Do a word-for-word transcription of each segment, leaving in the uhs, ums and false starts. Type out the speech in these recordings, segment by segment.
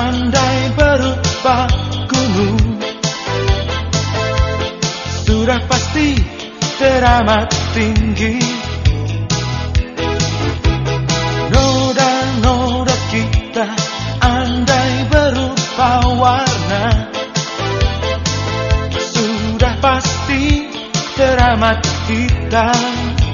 andai berupa gunung, sudah pasti teramat tinggi. Noda-noda kita andai berupa warna, sudah pasti teramat hitam.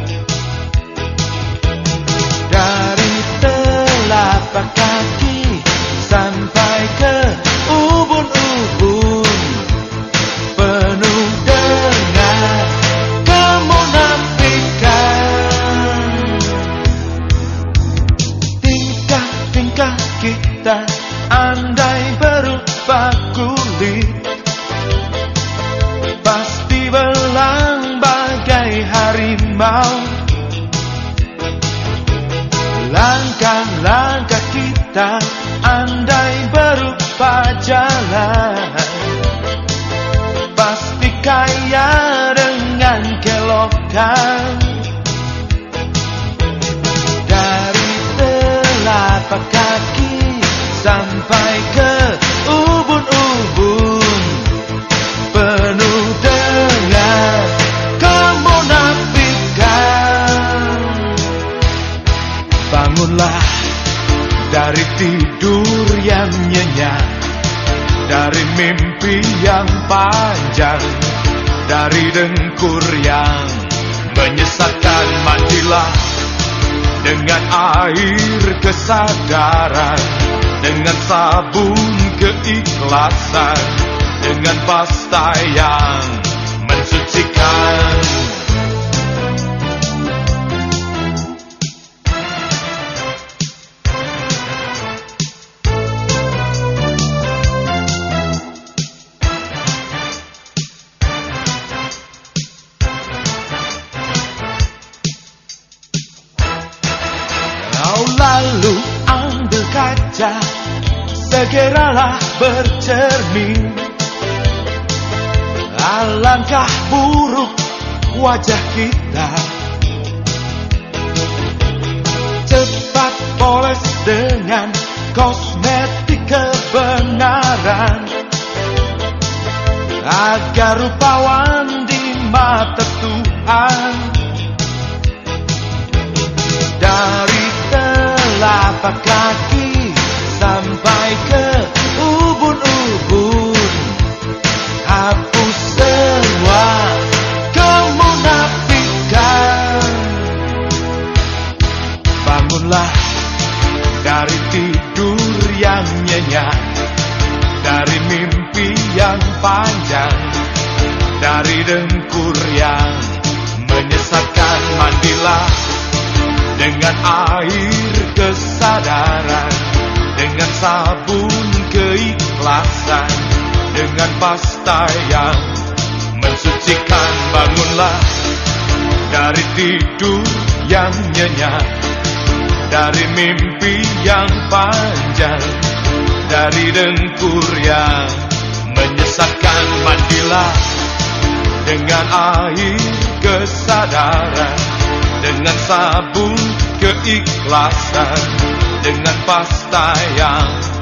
Dari telapak kaki sampai ke ubun-ubun, penuh dengan kemunafikan. Tingkah-tingkah kita andai berupa kulit, pasti belang bagai harimau. Langkah-langkah kita andai berupa jalan, pasti kaya dengan kelokan. Dari telapak kaki sampai ke ubun-ubun, penuh dengan kemunafikan. Bangunlah dari tidur yang nyenyak, dari mimpi yang panjang, dari dengkur yang menyesatkan. Mandilah dengan air kesadaran, dengan sabun keikhlasan, dengan pasta yang mensucikan. Lalu ambil kaca, segeralah bercermin. Alangkah buruk wajah kita, cepat poles dengan kosmetik kebenaran, agar rupawan di mata Tuhan. Dari telapak kaki sampai ke ubun-ubun, hapus semua kemunafikan. Bangunlah dari tidur yang nyenyak, dari mimpi yang panjang, dari dengkur yang menyesatkan. Mandilah dengan air kesadaran, dengan sabun keikhlasan, dengan pasta yang mensucikan. Bangunlah dari tidur yang nyenyak, dari mimpi yang panjang, dari dengkur yang menyesatkan. Mandilah dengan air kesadaran, dengan sabun keikhlasan, dengan pasta yang